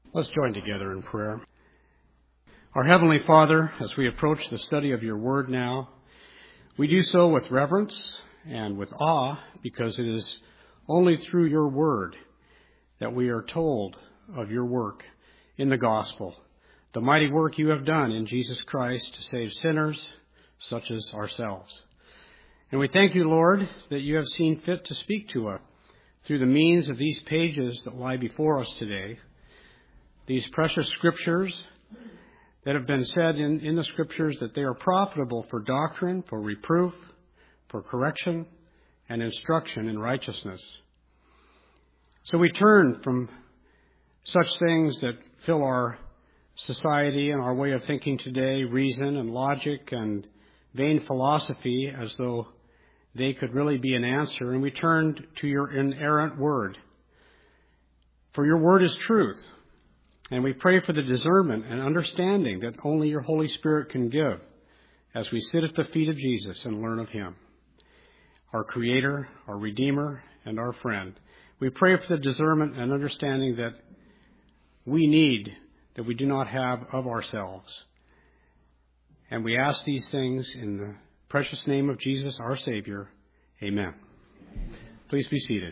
Let's join together in prayer. Our Heavenly Father, as we approach the study of your word now, we do so with reverence and with awe, because it is only through your word that we are told of your work in the gospel, the mighty work you have done in Jesus Christ to save sinners such as ourselves. And we thank you, Lord, that you have seen fit to speak to us through the means of these pages that lie before us today. These precious scriptures that have been said in the scriptures that they are profitable for doctrine, for reproof, for correction, and instruction in righteousness. So we turn from such things that fill our society and our way of thinking today, reason and logic and vain philosophy, as though they could really be an answer, and we turn to your inerrant word. For your word is truth. And we pray for the discernment and understanding that only your Holy Spirit can give as we sit at the feet of Jesus and learn of him, our Creator, our Redeemer, and our friend. We pray for the discernment and understanding that we need, that we do not have of ourselves. And we ask these things in the precious name of Jesus, our Savior. Amen. Please be seated.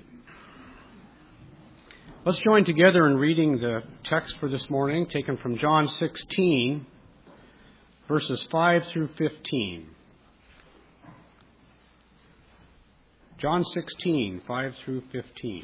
Let's join together in reading the text for this morning, taken from John 16, verses 5 through 15. John 16, 5 through 15.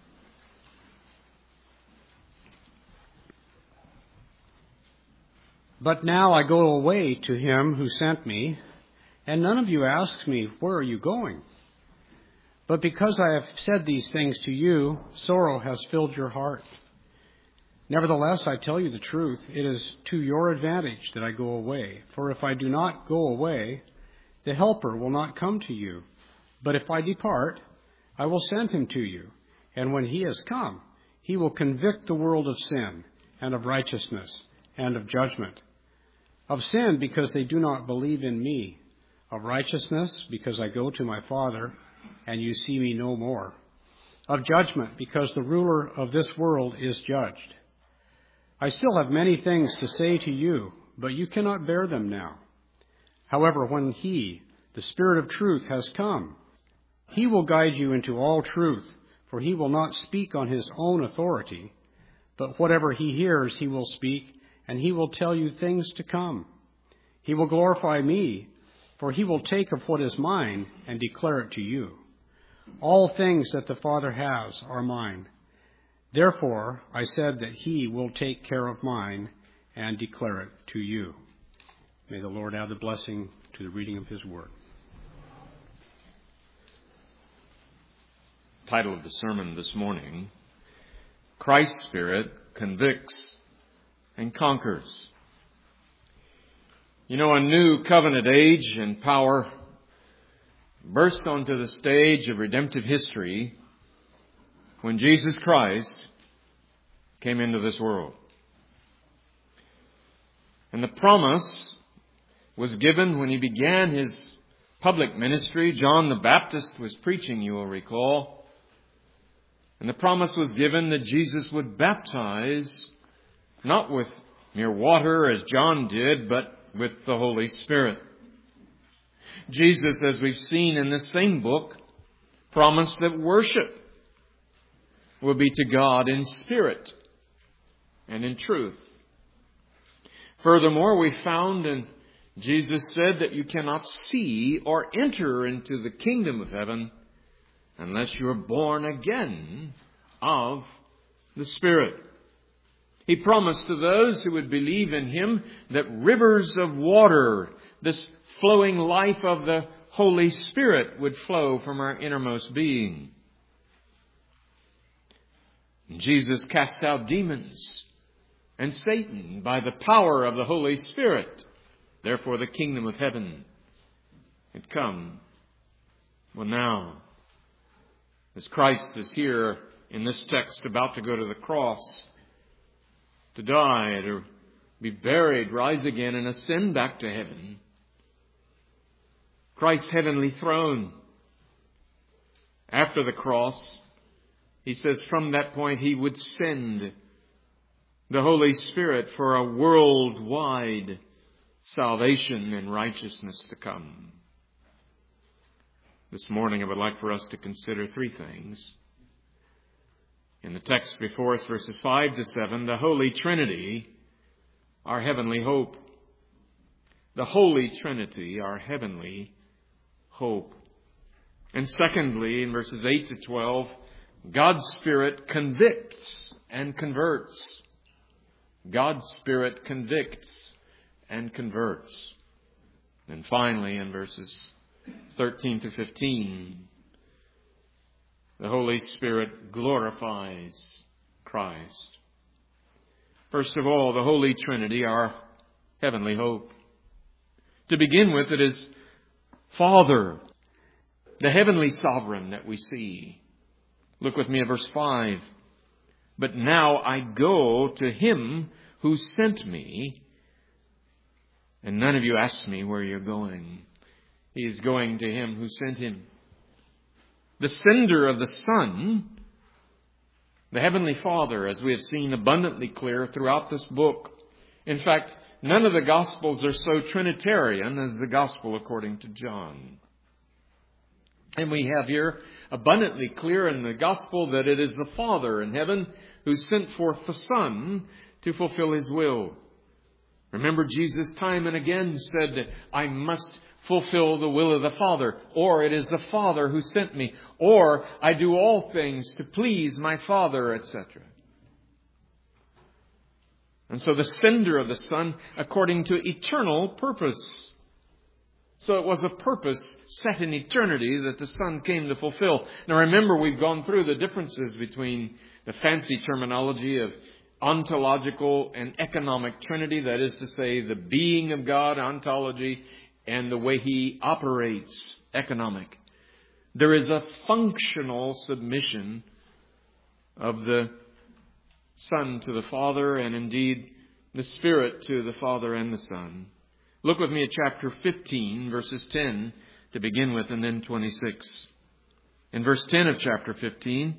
But now I go away to him who sent me, and none of you asks me, where are you going? But because I have said these things to you, sorrow has filled your heart. Nevertheless, I tell you the truth, it is to your advantage that I go away. For if I do not go away, the Helper will not come to you. But if I depart, I will send him to you. And when he has come, he will convict the world of sin, and of righteousness, and of judgment. Of sin, because they do not believe in me. Of righteousness, because I go to my Father, and you see me no more. Of judgment, because the ruler of this world is judged. I still have many things to say to you, but you cannot bear them now. However, when he, the Spirit of truth, has come, he will guide you into all truth, for he will not speak on his own authority, but whatever he hears he will speak, and he will tell you things to come. He will glorify me, for he will take of what is mine and declare it to you. All things that the Father has are mine. Therefore, I said that he will take care of mine and declare it to you. May the Lord add the blessing to the reading of his word. Title of the sermon this morning, Christ's Spirit Convicts and Conquers. You know, a new covenant age and power burst onto the stage of redemptive history when Jesus Christ came into this world. And the promise was given when he began his public ministry. John the Baptist was preaching, you will recall. And the promise was given that Jesus would baptize not with mere water as John did, but with the Holy Spirit. Jesus, as we've seen in this same book, promised that worship will be to God in spirit and in truth. Furthermore, we found, and Jesus said, that you cannot see or enter into the kingdom of heaven unless you are born again of the Spirit. He promised to those who would believe in him that rivers of water, this flowing life of the Holy Spirit, would flow from our innermost being. Jesus cast out demons and Satan by the power of the Holy Spirit. Therefore, the kingdom of heaven had come. Well, now, as Christ is here in this text about to go to the cross, to die, to be buried, rise again, and ascend back to heaven, Christ's heavenly throne. After the cross, he says from that point he would send the Holy Spirit for a worldwide salvation and righteousness to come. This morning I would like for us to consider three things. In the text before us, verses 5 to 7, the Holy Trinity, our heavenly hope. The Holy Trinity, our heavenly hope. And secondly, in verses 8 to 12, God's Spirit convicts and converts. God's Spirit convicts and converts. And finally, in verses 13 to 15, the Holy Spirit glorifies Christ. First of all, the Holy Trinity, our heavenly hope. To begin with, it is Father, the heavenly sovereign that we see. Look with me at verse 5. But now I go to him who sent me, and none of you asked me where you're going. He is going to him who sent him. The sender of the Son, the Heavenly Father, as we have seen abundantly clear throughout this book. In fact, none of the Gospels are so Trinitarian as the Gospel according to John. And we have here abundantly clear in the Gospel that it is the Father in heaven who sent forth the Son to fulfill His will. Remember, Jesus time and again said that I must fulfill the will of the Father, or it is the Father who sent me, or I do all things to please my Father, etc. And so the sender of the Son according to eternal purpose. So it was a purpose set in eternity that the Son came to fulfill. Now remember, we've gone through the differences between the fancy terminology of ontological and economic Trinity, that is to say, the being of God, ontology, and the way He operates, economic. There is a functional submission of the Son to the Father, and indeed the Spirit to the Father and the Son. Look with me at chapter 15, verses 10 to begin with, and then 26. In verse 10 of chapter 15,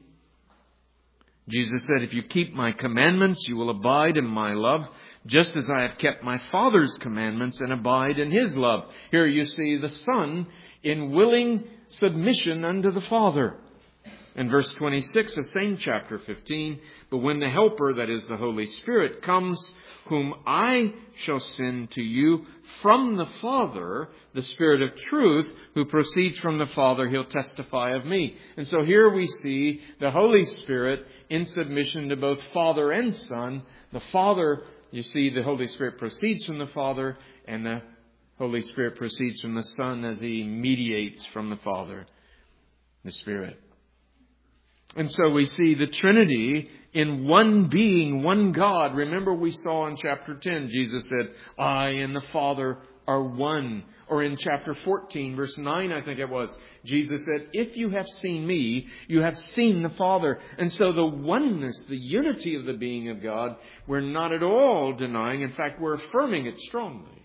Jesus said, if you keep my commandments, you will abide in my love, just as I have kept my Father's commandments and abide in His love. Here you see the Son in willing submission unto the Father. In verse 26 of same chapter 15, but when the Helper, that is the Holy Spirit, comes, whom I shall send to you from the Father, the Spirit of truth, who proceeds from the Father, He'll testify of me. And so here we see the Holy Spirit in submission to both Father and Son. The Father, you see, the Holy Spirit proceeds from the Father, and the Holy Spirit proceeds from the Son as He mediates from the Father, the Spirit. And so we see the Trinity in one being, one God. Remember we saw in chapter 10, Jesus said, I and the Father are one. Or in chapter 14, verse 9, I think it was, Jesus said, if you have seen me, you have seen the Father. And so the oneness, the unity of the being of God, we're not at all denying. In fact, we're affirming it strongly.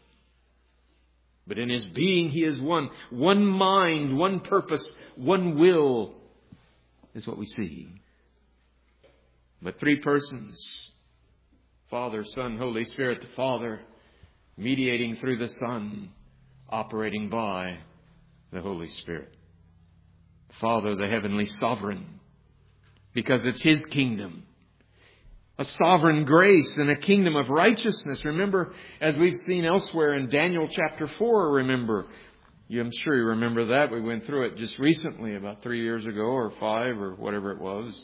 But in His being, He is one. One mind, one purpose, one will is what we see. But three persons, Father, Son, Holy Spirit, the Father, mediating through the Son, operating by the Holy Spirit. Father, the heavenly sovereign, because it's His kingdom. A sovereign grace and a kingdom of righteousness. Remember, as we've seen elsewhere in Daniel chapter 4, remember, I'm sure you remember that. We went through it just recently, about 3 years ago or 5 or whatever it was.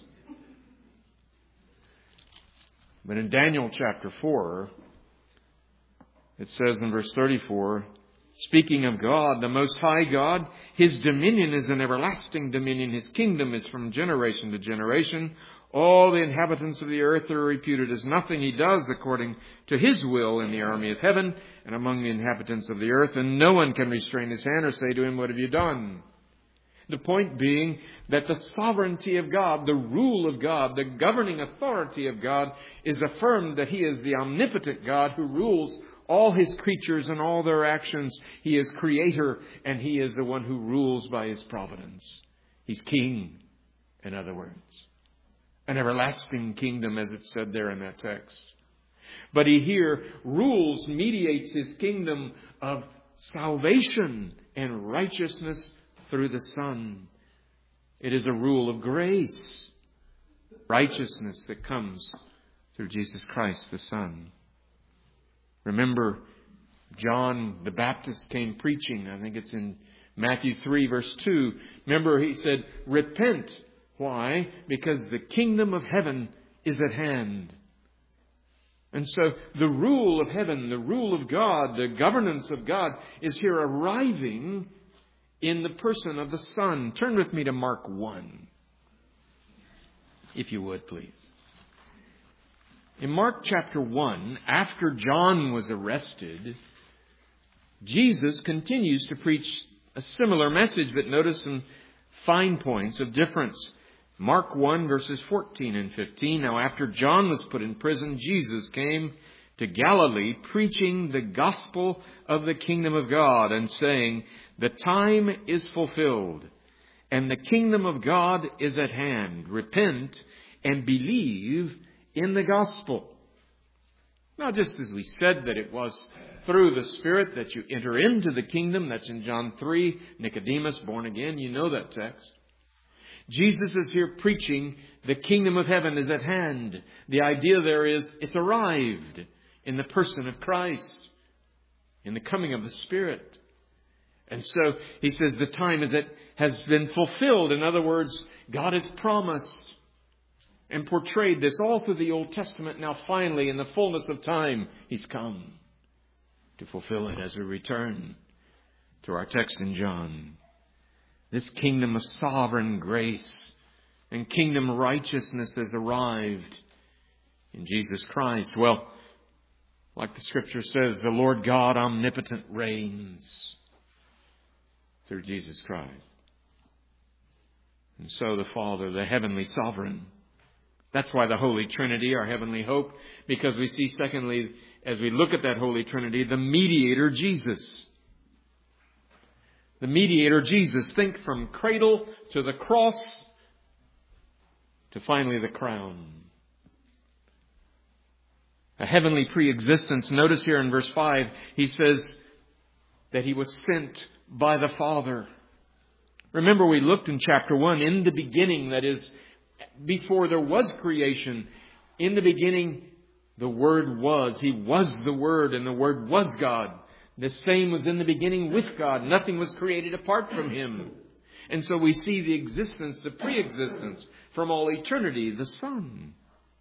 But in Daniel chapter 4, it says in verse 34, speaking of God, the Most High God, His dominion is an everlasting dominion. His kingdom is from generation to generation. All the inhabitants of the earth are reputed as nothing. He does according to His will in the army of heaven and among the inhabitants of the earth. And no one can restrain His hand or say to Him, what have you done? The point being that the sovereignty of God, the rule of God, the governing authority of God is affirmed that He is the omnipotent God who rules all His creatures and all their actions. He is creator, and He is the one who rules by His providence. He's king, in other words. An everlasting kingdom, as it said there in that text. But He here rules, mediates His kingdom of salvation and righteousness through the Son. It is a rule of grace, righteousness that comes through Jesus Christ the Son. Remember, John the Baptist came preaching. I think it's in Matthew 3 verse 2. Remember, he said, repent. Why? Because the kingdom of heaven is at hand. And so the rule of heaven, the rule of God, the governance of God is here arriving in the person of the Son. Turn with me to Mark 1, if you would, please. In Mark chapter 1, after John was arrested, Jesus continues to preach a similar message, but notice some fine points of difference. Mark 1 verses 14 and 15. Now after John was put in prison, Jesus came to Galilee preaching the gospel of the kingdom of God and saying, the time is fulfilled and the kingdom of God is at hand. Repent and believe in the gospel. Now, just as we said that it was through the Spirit that you enter into the kingdom, that's in John 3, Nicodemus, born again, you know that text. Jesus is here preaching the kingdom of heaven is at hand. The idea there is it's arrived in the person of Christ, in the coming of the Spirit. And so he says the time has been fulfilled. In other words, God has promised and portrayed this all through the Old Testament. Now finally, in the fullness of time, He's come to fulfill it as we return to our text in John. This kingdom of sovereign grace and kingdom righteousness has arrived in Jesus Christ. Well, like the Scripture says, the Lord God omnipotent reigns through Jesus Christ. And so the Father, the heavenly sovereign. That's why the Holy Trinity, our heavenly hope, because we see, secondly, as we look at that Holy Trinity, the mediator Jesus. The mediator Jesus. Think from cradle to the cross to finally the crown. A heavenly pre-existence. Notice here in verse 5, he says that He was sent by the Father. Remember, we looked in chapter 1, in the beginning, that is, before there was creation, in the beginning, the Word was. He was the Word, and the Word was God. The same was in the beginning with God. Nothing was created apart from Him. And so we see the existence, the pre-existence from all eternity, the Son.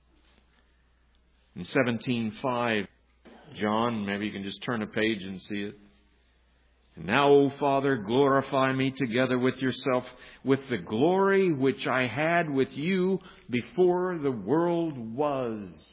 In 17:5, John, maybe you can just turn a page and see it. And now, O Father, glorify me together with yourself with the glory which I had with you before the world was.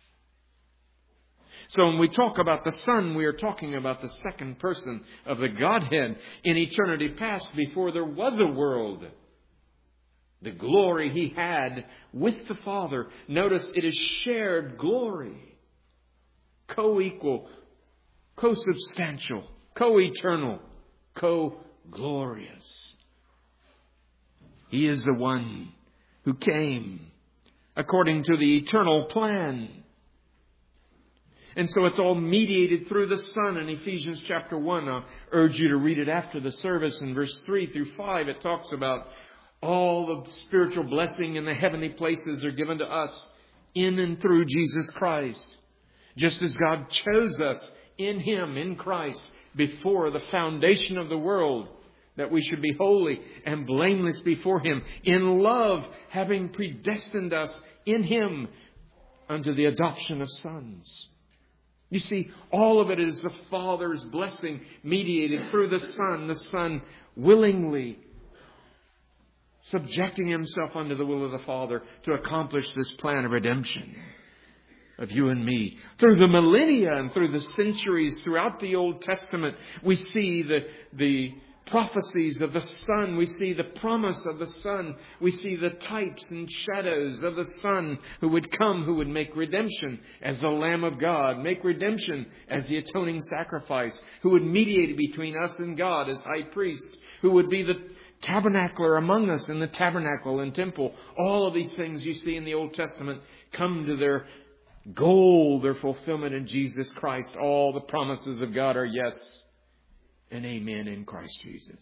So when we talk about the Son, we are talking about the second person of the Godhead in eternity past, before there was a world. The glory He had with the Father. Notice it is shared glory. Co-equal, co-substantial, co-eternal, co-glorious. He is the one who came according to the eternal plan. And so it's all mediated through the Son in Ephesians chapter 1. I'll urge you to read it after the service. In verse 3 through 5, it talks about all the spiritual blessing in the heavenly places are given to us in and through Jesus Christ. Just as God chose us in Him, in Christ, before the foundation of the world, that we should be holy and blameless before Him, in love, having predestined us in Him unto the adoption of sons. You see, all of it is the Father's blessing mediated through the Son willingly subjecting Himself unto the will of the Father to accomplish this plan of redemption of you and me. Through the millennia and through the centuries throughout the Old Testament, we see the prophecies of the Son. We see the promise of the Son. We see the types and shadows of the Son who would come, who would make redemption as the Lamb of God, make redemption as the atoning sacrifice, who would mediate between us and God as high priest, who would be the tabernacler among us in the tabernacle and temple. All of these things you see in the Old Testament come to their goal, their fulfillment in Jesus Christ. All the promises of God are yes and amen in Christ Jesus.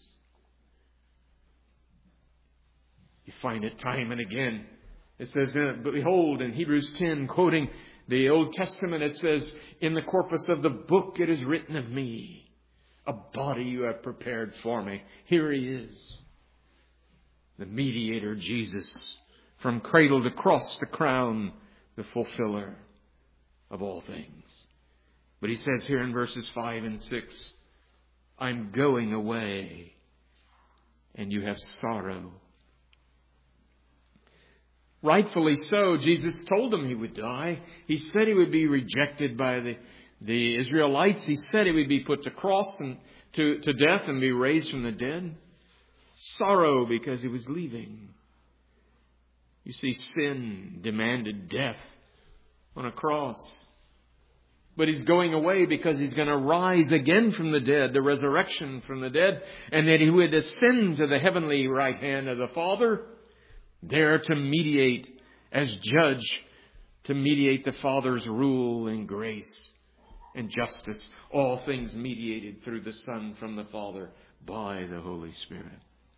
You find it time and again. It says, behold, in Hebrews 10, quoting the Old Testament, it says, in the corpus of the book it is written of me, a body you have prepared for me. Here He is, the mediator, Jesus, from cradle to cross to crown, the fulfiller of all things. But He says here in verses 5 and 6, I'm going away, and you have sorrow. Rightfully so, Jesus told them He would die. He said He would be rejected by the Israelites. He said He would be put to cross and to death and be raised from the dead. Sorrow because He was leaving. You see, sin demanded death on a cross. But He's going away because He's going to rise again from the dead, the resurrection from the dead, and that He would ascend to the heavenly right hand of the Father, there to mediate as judge, to mediate the Father's rule and grace and justice. All things mediated through the Son from the Father by the Holy Spirit.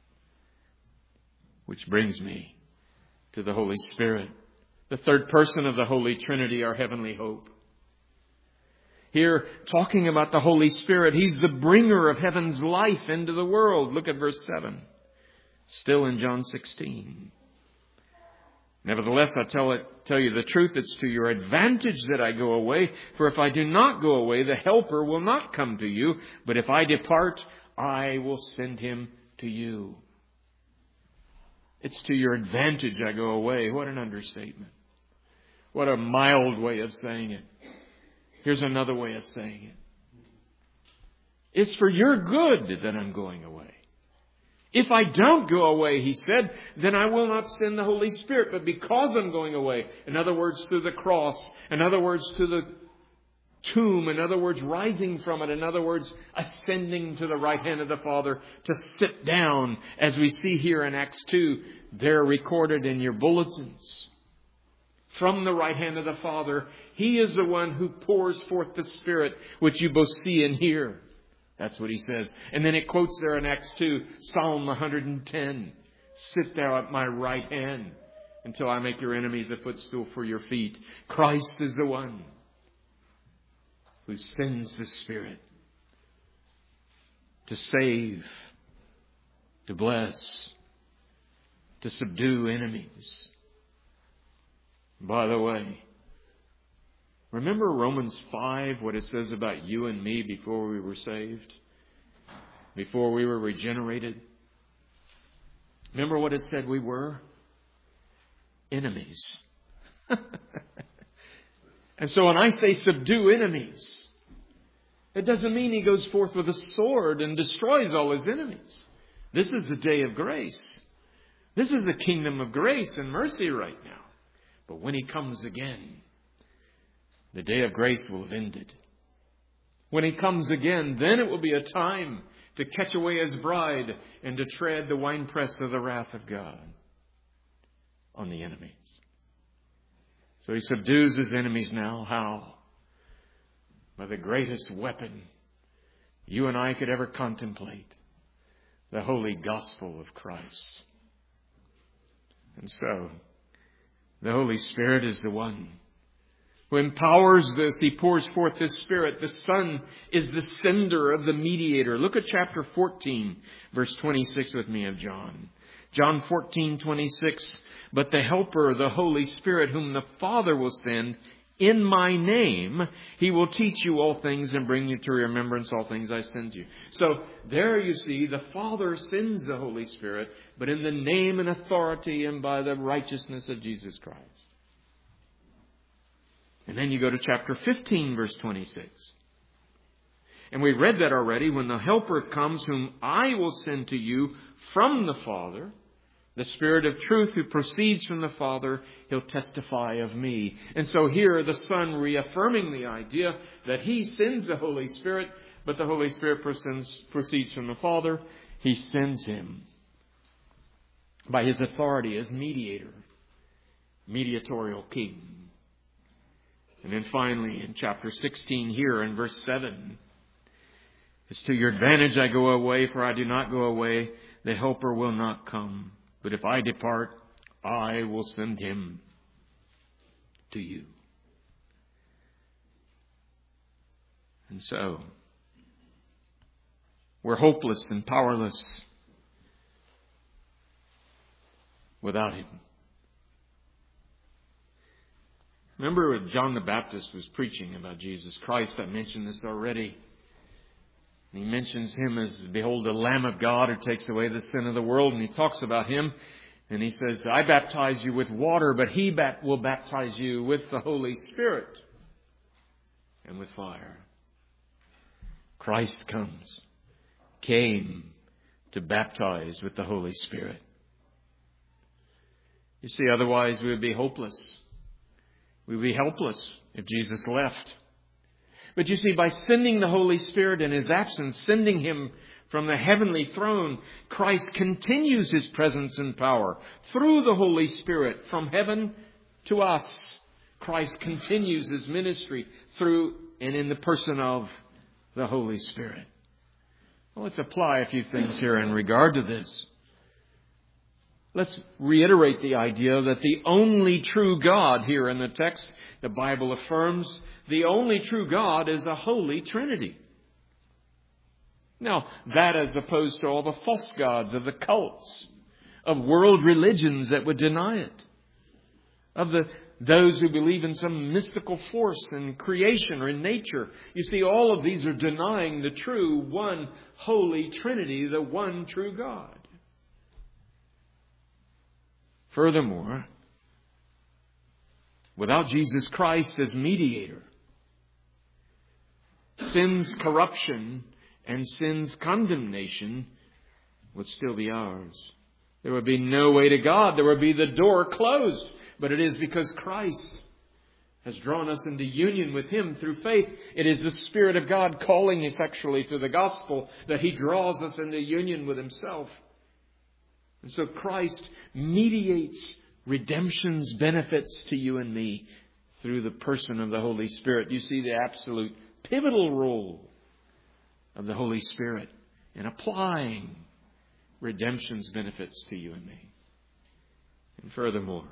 Which brings me to the Holy Spirit, the third person of the Holy Trinity, our heavenly hope. Here, talking about the Holy Spirit, He's the bringer of heaven's life into the world. Look at verse 7. Still in John 16. Nevertheless, I tell you the truth, it's to your advantage that I go away. For if I do not go away, the Helper will not come to you. But if I depart, I will send Him to you. It's to your advantage I go away. What an understatement. What a mild way of saying it. Here's another way of saying it. It's for your good that I'm going away. If I don't go away, He said, then I will not send the Holy Spirit. But because I'm going away, in other words, through the cross, in other words, to the tomb, in other words, rising from it, in other words, ascending to the right hand of the Father to sit down, as we see here in Acts 2, they're recorded in your bulletins. From the right hand of the Father, He is the one who pours forth the Spirit, which you both see and hear. That's what He says. And then it quotes there in Acts 2, Psalm 110. Sit thou at my right hand until I make your enemies a footstool for your feet. Christ is the one who sends the Spirit to save, to bless, to subdue enemies. By the way, remember Romans 5, what it says about you and me before we were saved? Before we were regenerated? Remember what it said we were? Enemies. And so when I say subdue enemies, it doesn't mean He goes forth with a sword and destroys all His enemies. This is the day of grace. This is the kingdom of grace and mercy right now. But when He comes again, the day of grace will have ended. When He comes again, then it will be a time to catch away His bride and to tread the winepress of the wrath of God on the enemies. So He subdues His enemies now. How? By the greatest weapon you and I could ever contemplate, the holy gospel of Christ. And so, the Holy Spirit is the one who empowers this. He pours forth this Spirit. The Son is the sender of the mediator. Look at chapter 14, verse 26 with me of John. John 14:26. But the Helper, the Holy Spirit, whom the Father will send in my name, He will teach you all things and bring you to remembrance all things I send you. So there you see, the Father sends the Holy Spirit, but in the name and authority and by the righteousness of Jesus Christ. And then you go to chapter 15, verse 26. And we read that already. When the Helper comes, whom I will send to you from the Father, the Spirit of truth who proceeds from the Father, He'll testify of me. And so here the Son reaffirming the idea that He sends the Holy Spirit, but the Holy Spirit proceeds from the Father. He sends Him by His authority as mediator, mediatorial king. And then finally in chapter 16 here in verse 7, it's to your advantage I go away, for I do not go away, the Helper will not come. But if I depart, I will send him to you. And so, we're hopeless and powerless without him. Remember when John the Baptist was preaching about Jesus Christ? I mentioned this already. He mentions him as, behold, the Lamb of God who takes away the sin of the world. And he talks about him. And he says, I baptize you with water, but he will baptize you with the Holy Spirit and with fire. Christ came to baptize with the Holy Spirit. You see, otherwise we would be hopeless. We would be helpless if Jesus left. But you see, by sending the Holy Spirit in his absence, sending him from the heavenly throne, Christ continues his presence and power through the Holy Spirit from heaven to us. Christ continues his ministry through and in the person of the Holy Spirit. Well, let's apply a few things here in regard to this. Let's reiterate the idea that the only true God here in the text, the Bible affirms, the only true God is a Holy Trinity. Now, that as opposed to all the false gods of the cults, of world religions that would deny it, of those who believe in some mystical force in creation or in nature. You see, all of these are denying the true one Holy Trinity, the one true God. Furthermore, without Jesus Christ as mediator, sin's corruption and sin's condemnation would still be ours. There would be no way to God. There would be the door closed. But it is because Christ has drawn us into union with him through faith. It is the Spirit of God calling effectually through the gospel that he draws us into union with himself. And so Christ mediates redemption's benefits to you and me through the person of the Holy Spirit. You see the absolute pivotal role of the Holy Spirit in applying redemption's benefits to you and me. And furthermore,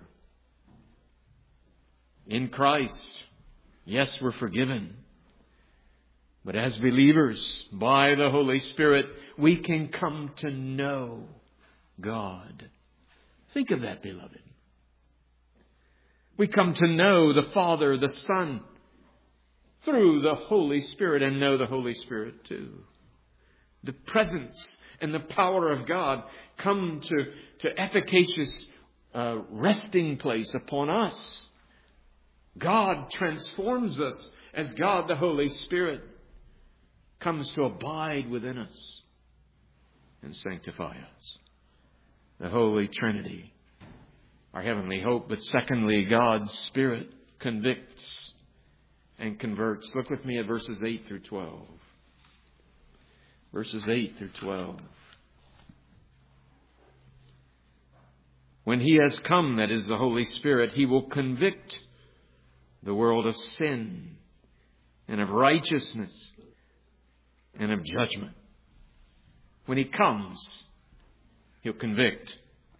in Christ, yes, we're forgiven. But as believers, by the Holy Spirit, we can come to know God. Think of that, beloved. We come to know the Father, the Son, through the Holy Spirit, and know the Holy Spirit too. The presence and the power of God come to efficacious resting place upon us. God transforms us as God, the Holy Spirit, comes to abide within us and sanctify us. The Holy Trinity, our heavenly hope. But secondly, God's Spirit convicts and converts. Look with me at verses 8 through 12. Verses 8 through 12. When he has come, that is the Holy Spirit, he will convict the world of sin and of righteousness and of judgment. When he comes, he'll convict.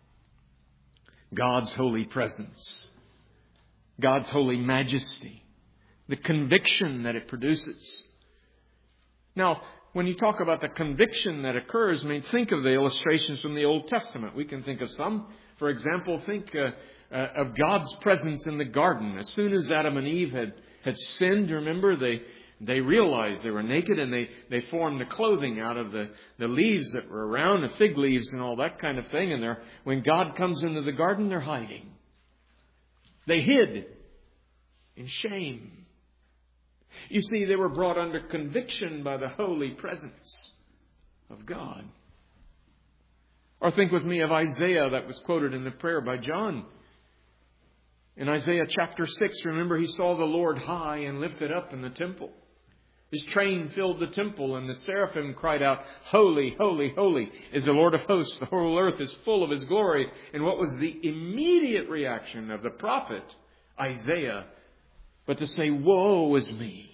God's holy presence, God's holy majesty, the conviction that it produces. Now, when you talk about the conviction that occurs, think of the illustrations from the Old Testament. We can think of some. For example, think of God's presence in the garden. As soon as Adam and Eve had sinned, remember, they realized they were naked, and they formed the clothing out of the leaves that were around, the fig leaves and all that kind of thing. And when God comes into the garden, they're hiding. They hid in shame. You see, they were brought under conviction by the holy presence of God. Or think with me of Isaiah that was quoted in the prayer by John. In Isaiah chapter 6, remember, he saw the Lord high and lifted up in the temple. His train filled the temple, and the seraphim cried out, "Holy, holy, holy is the Lord of hosts. The whole earth is full of his glory." And what was the immediate reaction of the prophet Isaiah but to say, woe is me.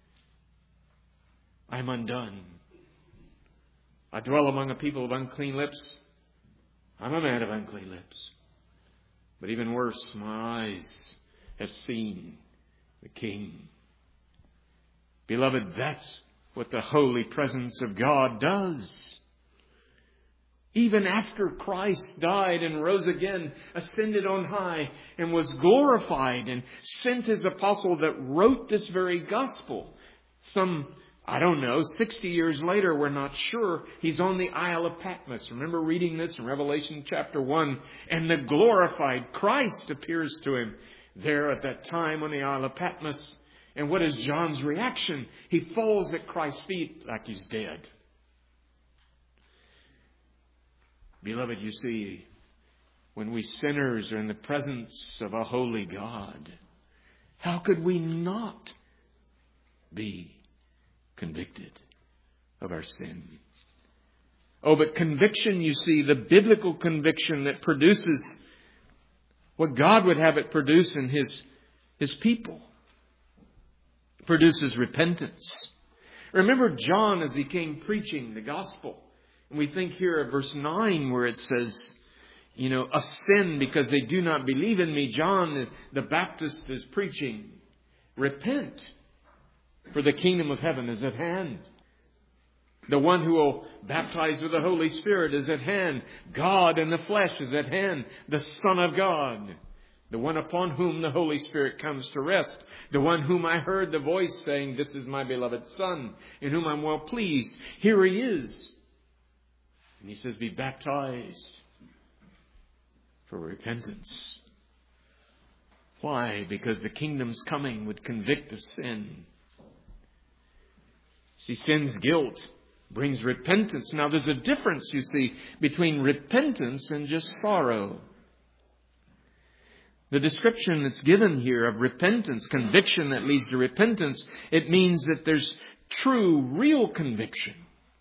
I'm undone. I dwell among a people of unclean lips. I'm a man of unclean lips. But even worse, my eyes have seen the King. Beloved, that's what the holy presence of God does. Even after Christ died and rose again, ascended on high, and was glorified and sent His apostle that wrote this very gospel. Some, 60 years later, we're not sure, he's on the Isle of Patmos. Remember reading this in Revelation chapter 1. And the glorified Christ appears to him there at that time on the Isle of Patmos. And what is John's reaction? He falls at Christ's feet like he's dead. Beloved, you see, when we sinners are in the presence of a holy God, how could we not be convicted of our sin? Oh, but conviction, you see, the biblical conviction that produces what God would have it produce in His people, produces repentance. Remember John as he came preaching the gospel. And we think here of verse 9 where it says, of sin because they do not believe in me. John the Baptist is preaching, repent, for the kingdom of heaven is at hand. The one who will baptize with the Holy Spirit is at hand. God in the flesh is at hand. The Son of God. The one upon whom the Holy Spirit comes to rest. The one whom I heard the voice saying, this is my beloved Son, in whom I'm well pleased. Here He is. And He says, be baptized for repentance. Why? Because the kingdom's coming would convict of sin. See, sin's guilt brings repentance. Now, there's a difference, you see, between repentance and just sorrow. The description that's given here of repentance, conviction that leads to repentance, it means that there's true, real conviction.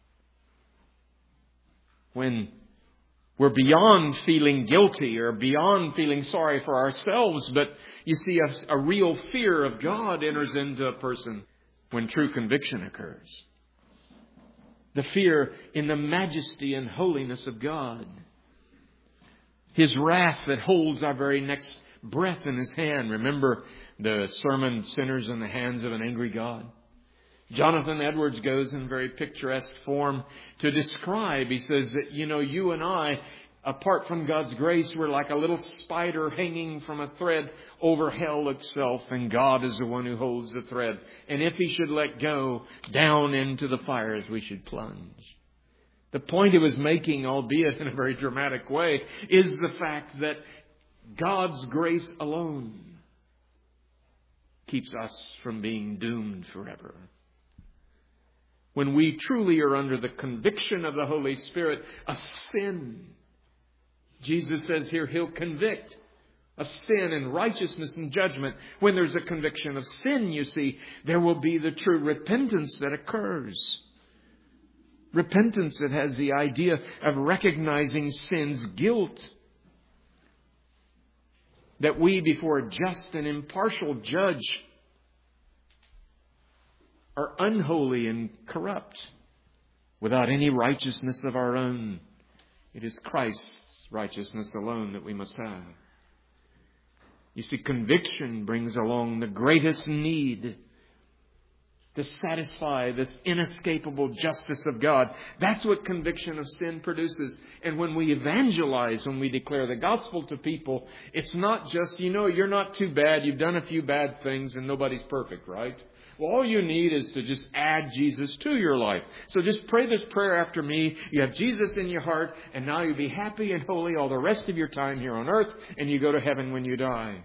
When we're beyond feeling guilty or beyond feeling sorry for ourselves, but you see a real fear of God enters into a person when true conviction occurs. The fear in the majesty and holiness of God. His wrath that holds our very next breath in His hand. Remember the sermon, Sinners in the Hands of an Angry God? Jonathan Edwards goes in very picturesque form to describe. He says that, you and I, apart from God's grace, we're like a little spider hanging from a thread over hell itself. And God is the one who holds the thread. And if He should let go, down into the fires we should plunge. The point he was making, albeit in a very dramatic way, is the fact that God's grace alone keeps us from being doomed forever. When we truly are under the conviction of the Holy Spirit of sin, Jesus says here He'll convict of sin and righteousness and judgment. When there's a conviction of sin, you see, there will be the true repentance that occurs. Repentance that has the idea of recognizing sin's guilt. That we, before a just and impartial judge, are unholy and corrupt, without any righteousness of our own. It is Christ's righteousness alone that we must have. You see, conviction brings along the greatest need to satisfy this inescapable justice of God. That's what conviction of sin produces. And when we evangelize, when we declare the gospel to people, it's not just, you're not too bad. You've done a few bad things and nobody's perfect, right? Well, all you need is to just add Jesus to your life. So just pray this prayer after me. You have Jesus in your heart, and now you'll be happy and holy all the rest of your time here on earth, and you go to heaven when you die.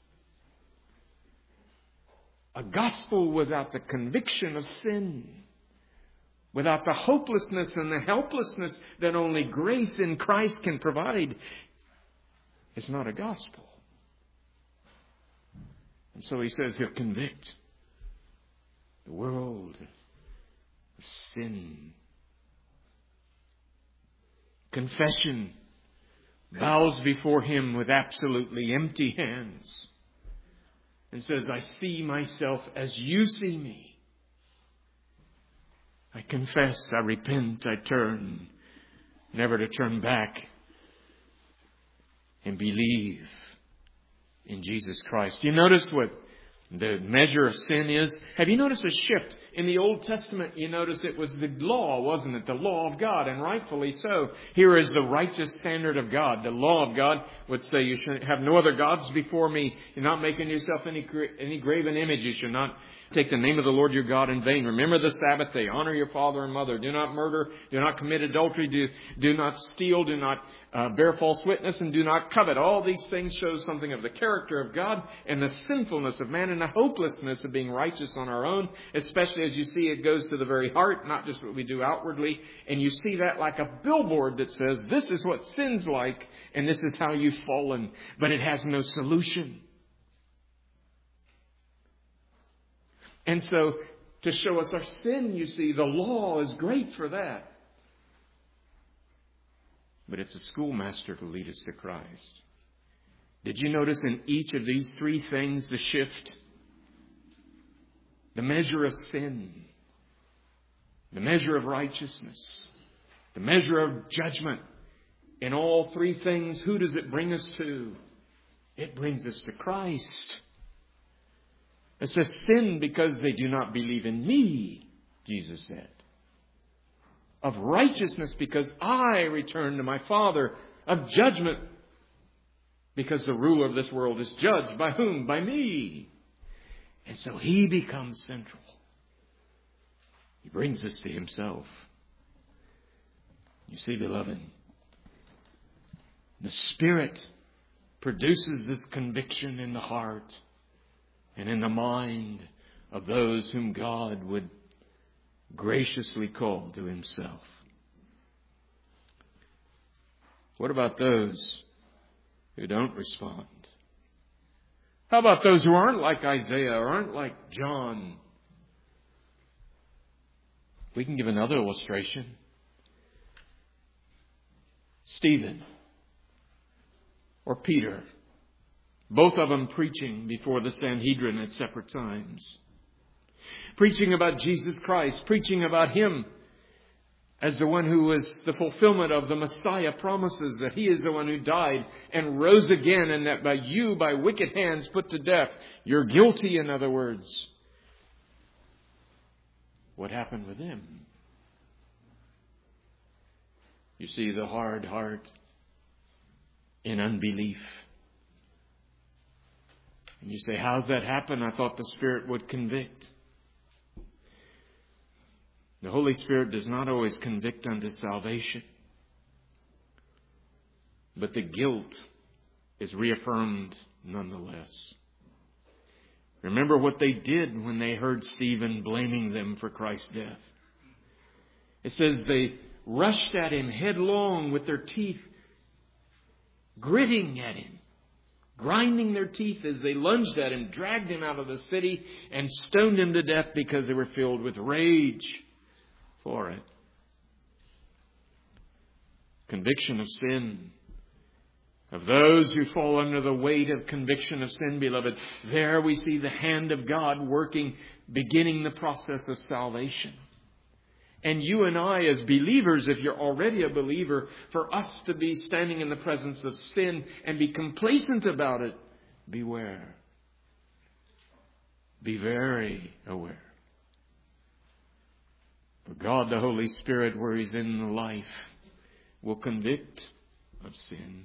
A gospel without the conviction of sin, without the hopelessness and the helplessness that only grace in Christ can provide, is not a gospel. And so He says He'll convict the world of sin. Confession bows before Him with absolutely empty hands. and says, I see myself as you see me. I confess, I repent, I turn, never to turn back, and believe in Jesus Christ. You notice what the measure of sin is? Have you noticed a shift? In the Old Testament, you notice it was the law, wasn't it? The law of God, and rightfully so. Here is the righteous standard of God. The law of God would say you should have no other gods before me. You're not making yourself any graven image. You should not take the name of the Lord your God in vain. Remember the Sabbath day. Honor your father and mother. Do not murder. Do not commit adultery. Do not steal. Do not bear false witness, and do not covet. All these things show something of the character of God and the sinfulness of man and the hopelessness of being righteous on our own, especially as you see it goes to the very heart, not just what we do outwardly. And you see that like a billboard that says, this is what sin's like, and this is how you've fallen. But it has no solution. And so, to show us our sin, you see, the law is great for that. But it's a schoolmaster to lead us to Christ. Did you notice in each of these three things the shift? The measure of sin, the measure of righteousness, the measure of judgment. In all three things, who does it bring us to? It brings us to Christ. It says, sin because they do not believe in me, Jesus said. Of righteousness because I return to my Father. Of judgment because the ruler of this world is judged. By whom? By me. And so He becomes central. He brings us to Himself. You see, beloved, the Spirit produces this conviction in the heart and in the mind of those whom God would graciously call to Himself. What about those who don't respond? How about those who aren't like Isaiah or aren't like John? We can give another illustration. Stephen or Peter, both of them preaching before the Sanhedrin at separate times. Preaching about Jesus Christ, preaching about Him as the one who was the fulfillment of the Messiah promises, that He is the one who died and rose again, and that by wicked hands put to death, you're guilty, in other words. What happened with them? You see, the hard heart in unbelief. And you say, how's that happen? I thought the Spirit would convict. The Holy Spirit does not always convict unto salvation. But the guilt is reaffirmed nonetheless. Remember what they did when they heard Stephen blaming them for Christ's death. It says they rushed at him headlong with their teeth, gritting at him, grinding their teeth as they lunged at him, dragged him out of the city, and stoned him to death because they were filled with rage for it. Conviction of sin. Of those who fall under the weight of conviction of sin, beloved, there we see the hand of God working, beginning the process of salvation. And you and I as believers, if you're already a believer, for us to be standing in the presence of sin and be complacent about it, beware. Be very aware. For God, the Holy Spirit, where He's in the life, will convict of sin.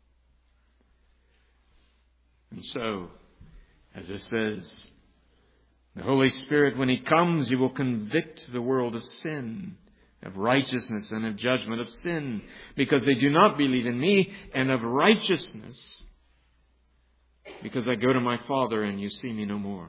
And so, as it says, the Holy Spirit, when He comes, He will convict the world of sin, of righteousness, and of judgment. Of sin, because they do not believe in me, and of righteousness, because I go to my Father and you see me no more.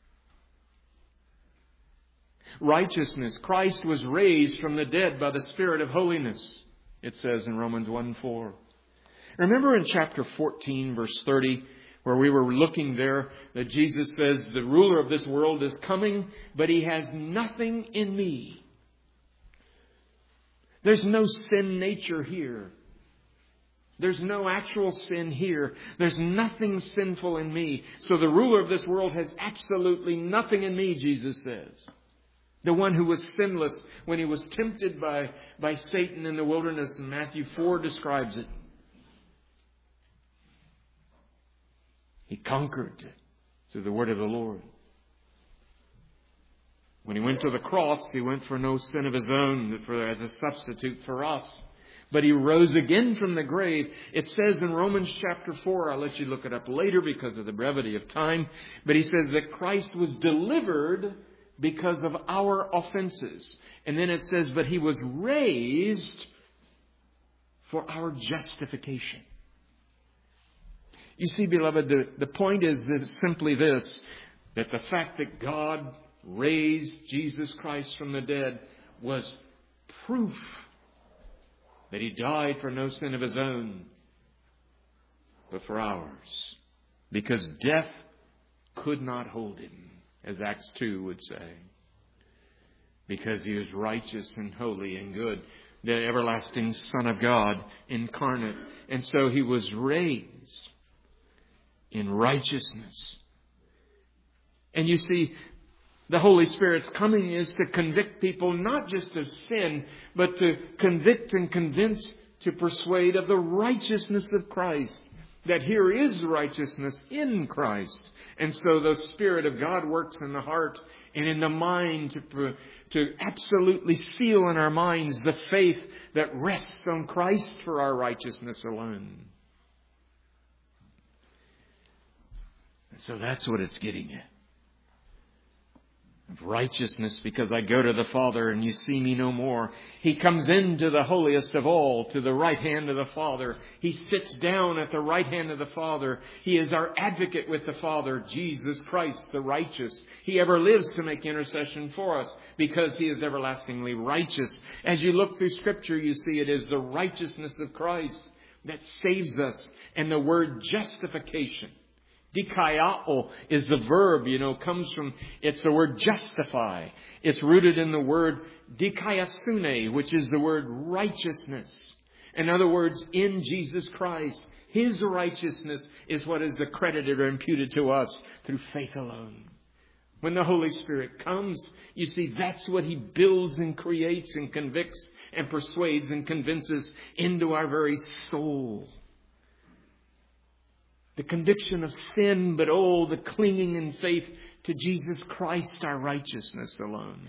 Righteousness. Christ was raised from the dead by the Spirit of holiness, it says in Romans 1:4. Remember in chapter 14, verse 30, where we were looking there, that Jesus says, the ruler of this world is coming, but he has nothing in me. There's no sin nature here. There's no actual sin here. There's nothing sinful in me. So the ruler of this world has absolutely nothing in me, Jesus says. The one who was sinless when he was tempted by Satan in the wilderness, and Matthew 4 describes it. He conquered through the word of the Lord. When he went to the cross, he went for no sin of his own, as a substitute for us. But he rose again from the grave. It says in Romans chapter 4, I'll let you look it up later because of the brevity of time, but he says that Christ was delivered because of our offenses. And then it says, but he was raised for our justification. You see, beloved, the point is simply this, that the fact that God raised Jesus Christ from the dead was proof that he died for no sin of his own, but for ours. Because death could not hold him, as Acts 2 would say. Because he was righteous and holy and good, the everlasting Son of God incarnate. And so he was raised in righteousness. And you see, the Holy Spirit's coming is to convict people not just of sin, but to convict and convince, to persuade of the righteousness of Christ. That here is righteousness in Christ. And so the Spirit of God works in the heart and in the mind to absolutely seal in our minds the faith that rests on Christ for our righteousness alone. And so that's what it's getting at. Of righteousness, because I go to the Father and you see me no more. He comes into the holiest of all, to the right hand of the Father. He sits down at the right hand of the Father. He is our advocate with the Father, Jesus Christ, the righteous. He ever lives to make intercession for us because he is everlastingly righteous. As you look through Scripture, you see it is the righteousness of Christ that saves us. And the word justification, dikaiao, is the verb, comes from, it's the word justify. It's rooted in the word dikaiasune, which is the word righteousness. In other words, in Jesus Christ, his righteousness is what is accredited or imputed to us through faith alone. When the Holy Spirit comes, you see, that's what he builds and creates and convicts and persuades and convinces into our very soul. The conviction of sin, but the clinging in faith to Jesus Christ, our righteousness alone.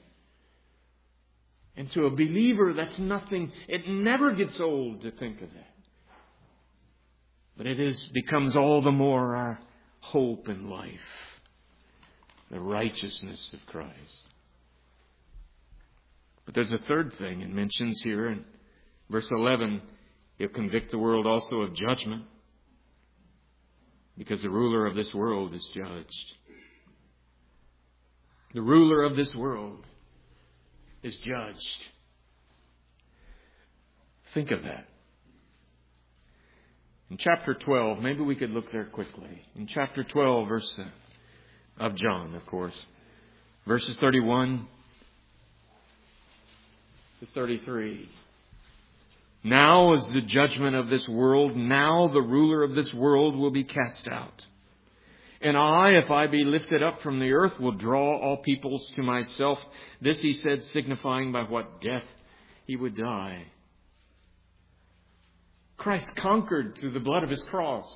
And to a believer, that's nothing. It never gets old to think of that. But it becomes all the more our hope in life. The righteousness of Christ. But there's a third thing it mentions here in verse 11. He'll convict the world also of judgment, because the ruler of this world is judged. The ruler of this world is judged. Think of that. In chapter 12, maybe we could look there quickly. In chapter 12, verse of John, of course, verses 31 to 33. Now is the judgment of this world. Now the ruler of this world will be cast out. And I, if I be lifted up from the earth, will draw all peoples to myself. This he said, signifying by what death he would die. Christ conquered through the blood of his cross.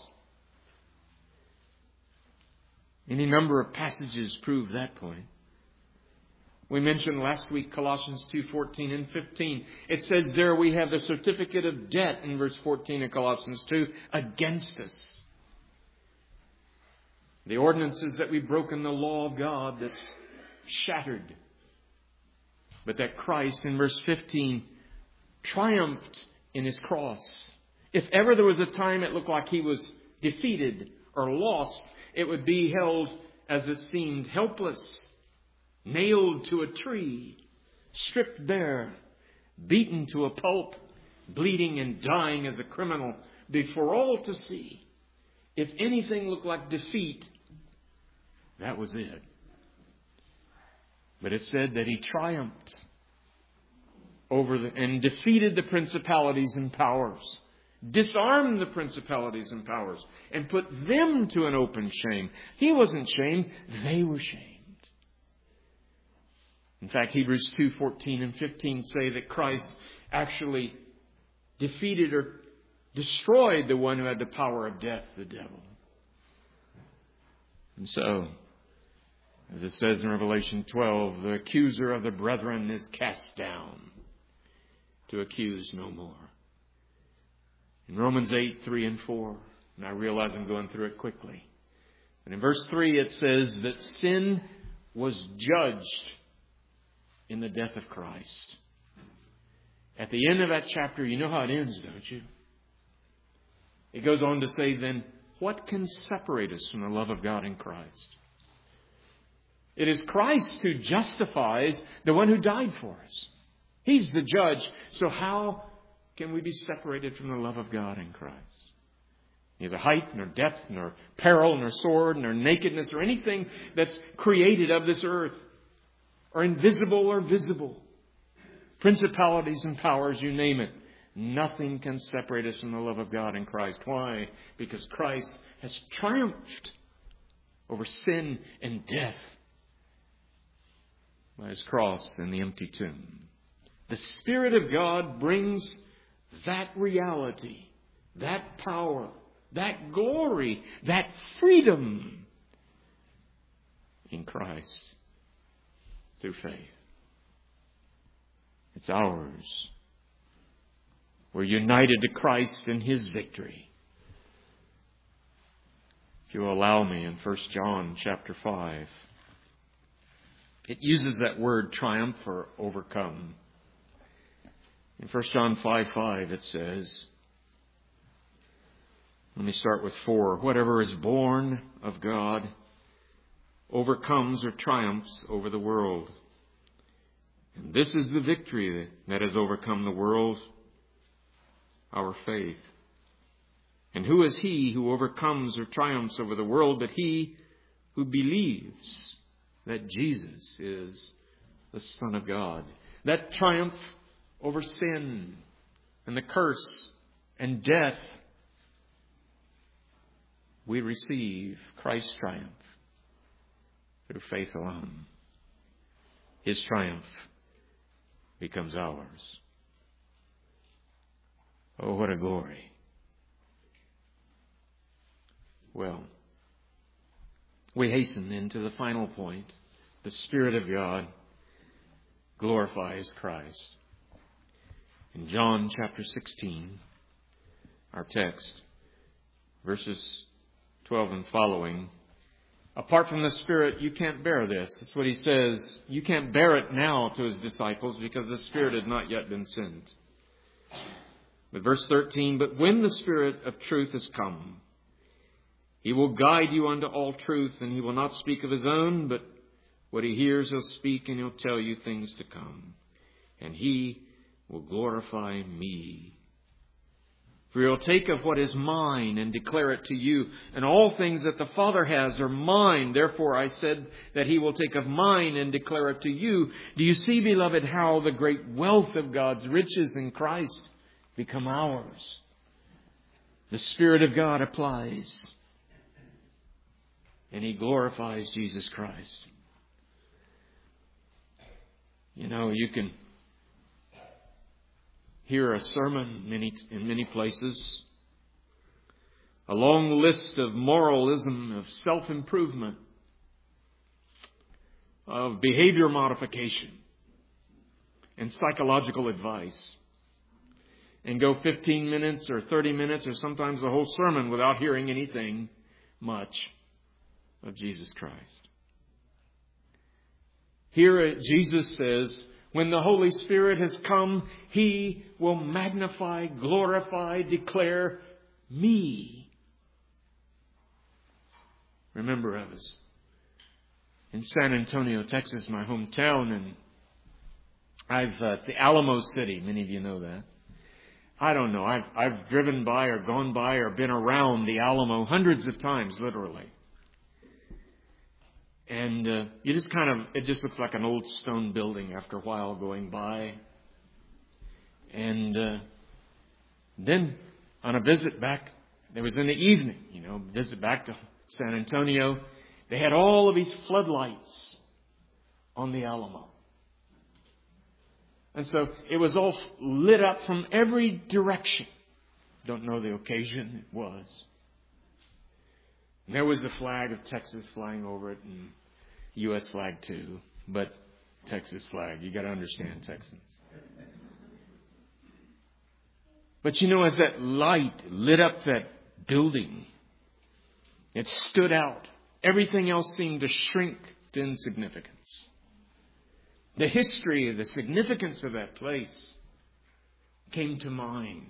Any number of passages prove that point. We mentioned last week Colossians 2:14 and 15. It says there we have the certificate of debt in verse 14 of Colossians 2 against us. The ordinances that we've broken, the law of God that's shattered. But that Christ in verse 15 triumphed in his cross. If ever there was a time it looked like he was defeated or lost, it would be held, as it seemed, helpless. Nailed to a tree, stripped bare, beaten to a pulp, bleeding and dying as a criminal before all to see. If anything looked like defeat, that was it. But it said that he triumphed over and defeated the principalities and powers disarmed the principalities and powers, and put them to an open shame. He wasn't shamed. They were shamed. In fact, Hebrews 2:14 and 15 say that Christ actually defeated or destroyed the one who had the power of death, the devil. And so, as it says in Revelation 12, the accuser of the brethren is cast down to accuse no more. In Romans 8:3 and 4, and I realize I'm going through it quickly, but in verse 3 it says that sin was judged in the death of Christ. At the end of that chapter, you know how it ends, don't you? It goes on to say, then, what can separate us from the love of God in Christ? It is Christ who justifies the one who died for us. He's the judge. So how can we be separated from the love of God in Christ? Neither height, nor depth, nor peril, nor sword, nor nakedness, or anything that's created of this earth, or invisible or visible. Principalities and powers, you name it. Nothing can separate us from the love of God in Christ. Why? Because Christ has triumphed over sin and death by His cross and the empty tomb. The Spirit of God brings that reality, that power, that glory, that freedom in Christ through faith. It's ours. We're united to Christ in His victory. If you will allow me, in 1 John chapter 5, it uses that word triumph or overcome. In 1 John 5:5 it says, let me start with 4. Whatever is born of God overcomes or triumphs over the world. And this is the victory that has overcome the world, our faith. And who is he who overcomes or triumphs over the world but he who believes that Jesus is the Son of God? That triumph over sin and the curse and death, we receive Christ's triumph through faith alone. His triumph becomes ours. Oh, what a glory. Well, we hasten into the final point. The Spirit of God glorifies Christ. In John chapter 16, our text, verses 12 and following, apart from the Spirit, you can't bear this. That's what He says. You can't bear it now to His disciples because the Spirit had not yet been sent. But verse 13, but when the Spirit of truth has come, He will guide you unto all truth, and He will not speak of His own, but what He hears He'll speak, and He'll tell you things to come. And He will glorify Me. For He'll take of what is mine and declare it to you. And all things that the Father has are mine. Therefore I said that He will take of mine and declare it to you. Do you see, beloved, how the great wealth of God's riches in Christ become ours? The Spirit of God applies. And He glorifies Jesus Christ. You know, you can hear a sermon in many places, a long list of moralism, of self-improvement, of behavior modification, and psychological advice, and go 15 minutes or 30 minutes or sometimes the whole sermon without hearing anything much of Jesus Christ. Here Jesus says, when the Holy Spirit has come, He will magnify, glorify, declare Me. Remember, I was in San Antonio, Texas, my hometown, and it's the Alamo City. Many of you know that. I don't know. I've driven by or gone by or been around the Alamo hundreds of times, literally. And you just it just looks like an old stone building after a while going by. And then on a visit back. It was in the evening, visit back to San Antonio. They had all of these floodlights on the Alamo. And so it was all lit up from every direction. Don't know the occasion it was. And there was the flag of Texas flying over it, and U.S. flag too, but Texas flag. You got to understand Texans. But as that light lit up that building, it stood out. Everything else seemed to shrink to insignificance. The history, the significance of that place came to mind.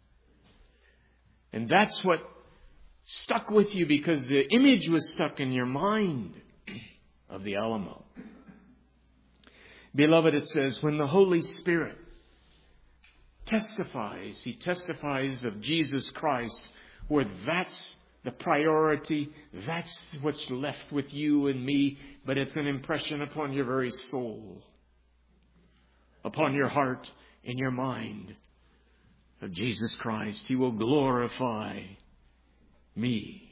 And that's what stuck with you, because the image was stuck in your mind of the Alamo. Beloved, it says, when the Holy Spirit testifies, He testifies of Jesus Christ, where that's the priority, that's what's left with you and me, but it's an impression upon your very soul, upon your heart and your mind of Jesus Christ. He will glorify me.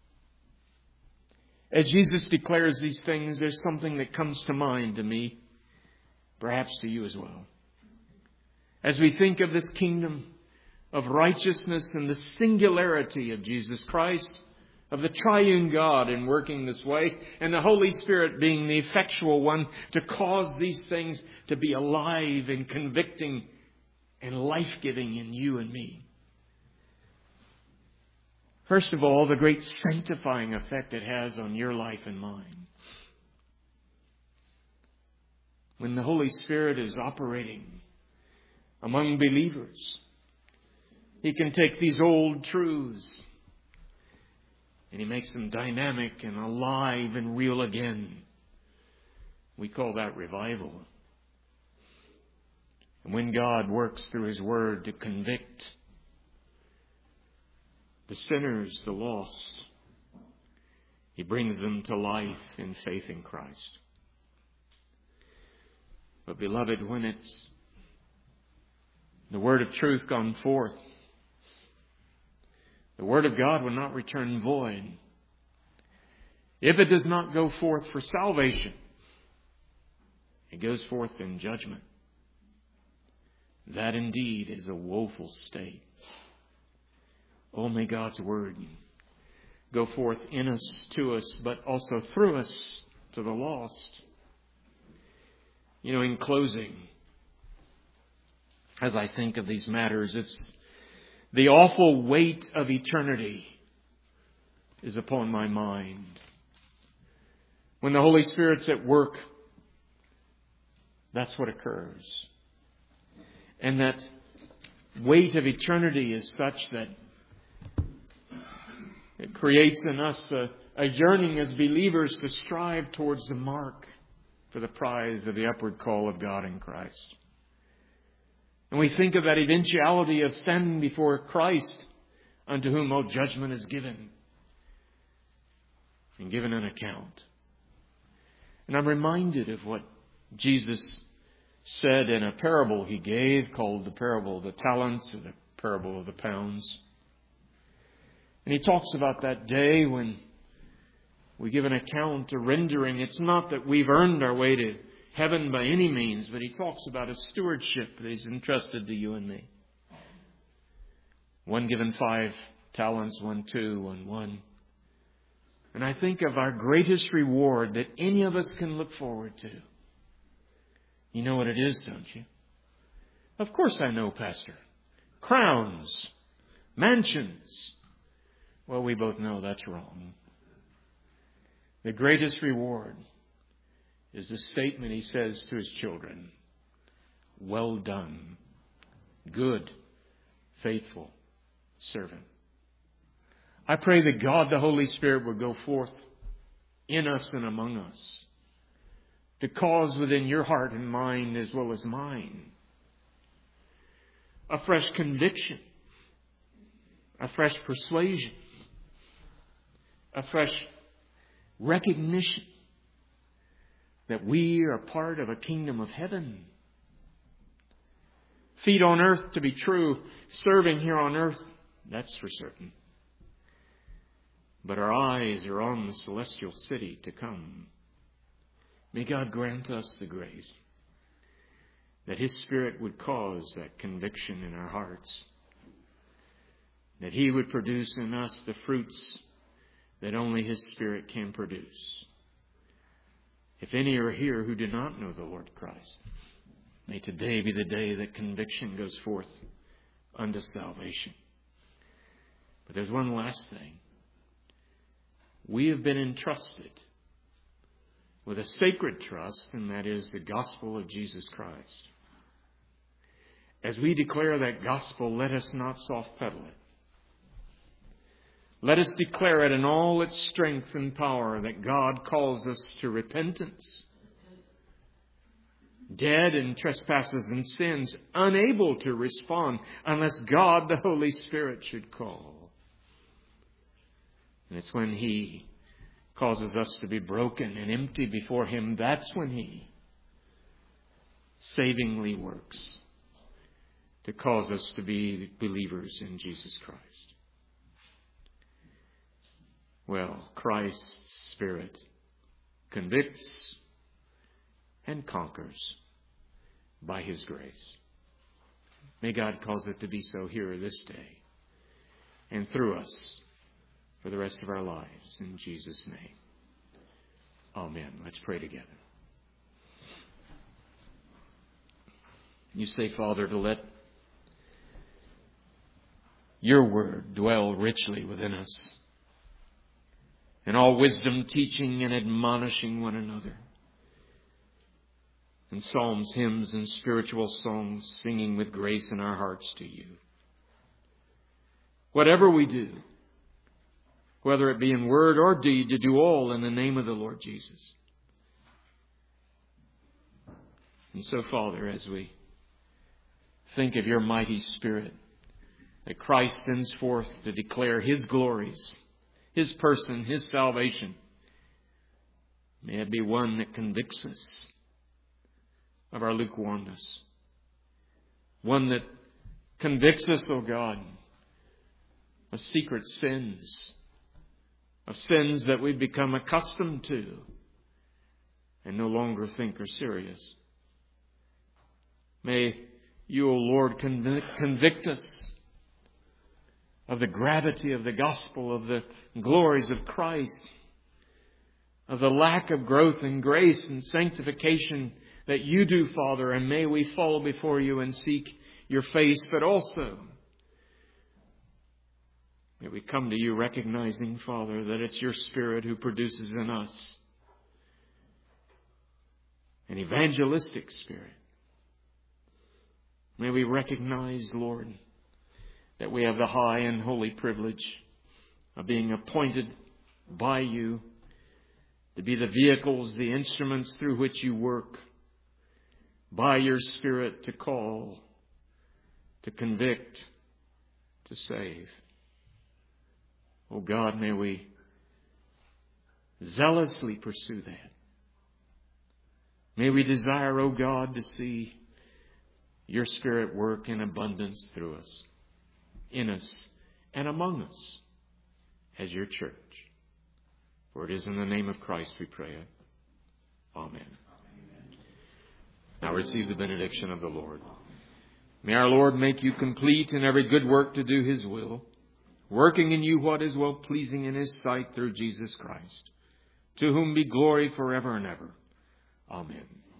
As Jesus declares these things, there's something that comes to mind to me, perhaps to you as well. As we think of this kingdom of righteousness and the singularity of Jesus Christ, of the triune God in working this way, and the Holy Spirit being the effectual one to cause these things to be alive and convicting and life-giving in you and me. First of all, the great sanctifying effect it has on your life and mine. When the Holy Spirit is operating among believers, He can take these old truths and He makes them dynamic and alive and real again. We call that revival. And when God works through His Word to convict the sinners, the lost, He brings them to life in faith in Christ. But beloved, when it's the Word of truth gone forth, the Word of God will not return void. If it does not go forth for salvation, it goes forth in judgment. That indeed is a woeful state. Oh, may God's Word go forth in us, to us, but also through us to the lost. In closing, as I think of these matters, it's the awful weight of eternity is upon my mind. When the Holy Spirit's at work, that's what occurs. And that weight of eternity is such that it creates in us a yearning as believers to strive towards the mark for the prize of the upward call of God in Christ. And we think of that eventuality of standing before Christ, unto whom all judgment is given, and given an account. And I'm reminded of what Jesus said in a parable He gave, called the parable of the talents, or the parable of the pounds. And He talks about that day when we give an account, a rendering. It's not that we've earned our way to heaven by any means, but He talks about a stewardship that He's entrusted to you and me. One given 5 talents, one 2, one 1. And I think of our greatest reward that any of us can look forward to. You know what it is, don't you? Of course I know, Pastor. Crowns, mansions. Well, we both know that's wrong. The greatest reward is the statement He says to His children. Well done, good, faithful servant. I pray that God, the Holy Spirit, will go forth in us and among us to cause within your heart and mind as well as mine a fresh conviction, a fresh persuasion, a fresh recognition that we are part of a kingdom of heaven. Feet on earth to be true, serving here on earth That's for certain. But our eyes are on the celestial city to come. May God grant us the grace that His Spirit would cause that conviction in our hearts, that He would produce in us the fruits that only His Spirit can produce. If any are here who do not know the Lord Christ, may today be the day that conviction goes forth unto salvation. But there's one last thing. We have been entrusted with a sacred trust, and that is the gospel of Jesus Christ. As we declare that gospel, let us not soft-pedal it. Let us declare it in all its strength and power that God calls us to repentance. Dead in trespasses and sins, unable to respond unless God, the Holy Spirit, should call. And it's when He causes us to be broken and empty before Him, that's when He savingly works to cause us to be believers in Jesus Christ. Well, Christ's Spirit convicts and conquers by His grace. May God cause it to be so here this day and through us for the rest of our lives. In Jesus' name. Amen. Let's pray together. You say, Father, to let Your Word dwell richly within us, in all wisdom, teaching and admonishing one another, in psalms, hymns, and spiritual songs, singing with grace in our hearts to You. Whatever we do, whether it be in word or deed, to do all in the name of the Lord Jesus. And so, Father, as we think of Your mighty Spirit that Christ sends forth to declare His glories, His person, His salvation, may it be one that convicts us of our lukewarmness. One that convicts us, O God, of secret sins, of sins that we've become accustomed to and no longer think are serious. May You, O Lord, convict us of the gravity of the gospel, of the glories of Christ, of the lack of growth in grace and sanctification that You do, Father, and may we fall before You and seek Your face, but also may we come to You recognizing, Father, that it's Your Spirit who produces in us an evangelistic spirit. May we recognize, Lord, that we have the high and holy privilege of being appointed by You to be the vehicles, the instruments through which You work, by Your Spirit to call, to convict, to save. Oh God, may we zealously pursue that. May we desire, oh God, to see Your Spirit work in abundance through us, in us, and among us as Your church. For it is in the name of Christ we pray it. Amen. Now receive the benediction of the Lord. May our Lord make you complete in every good work to do His will, working in you what is well pleasing in His sight through Jesus Christ, to whom be glory forever and ever. Amen.